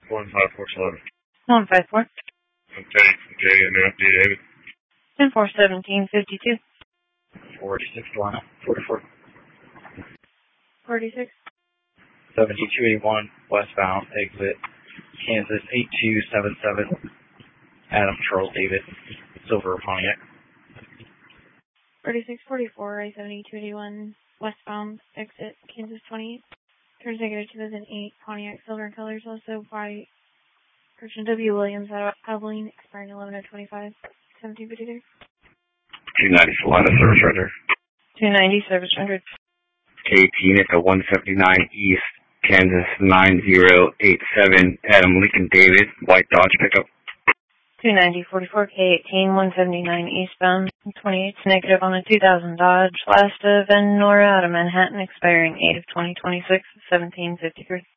15411. 154. Okay, from J and FD David. 10-4-17-52. 46 Atlanta, 44. 46. 7281 westbound exit Kansas 8277. Adam Charles David, Silver Pontiac. 4644 I-7281 westbound exit Kansas 28. Turns negative 2008 Pontiac silver in colors, also by Christian W. Williams out of Abilene, expiring 11/25, 1753. 290 Salina service right there. 290 service rendered. K18 at the 179 East, Kansas 9087. Adam Lincoln David, white Dodge pickup. 290 44 K18 179 eastbound 28 negative on a 2000 Dodge, last of Nora out of Manhattan, expiring 8/2026, 1753.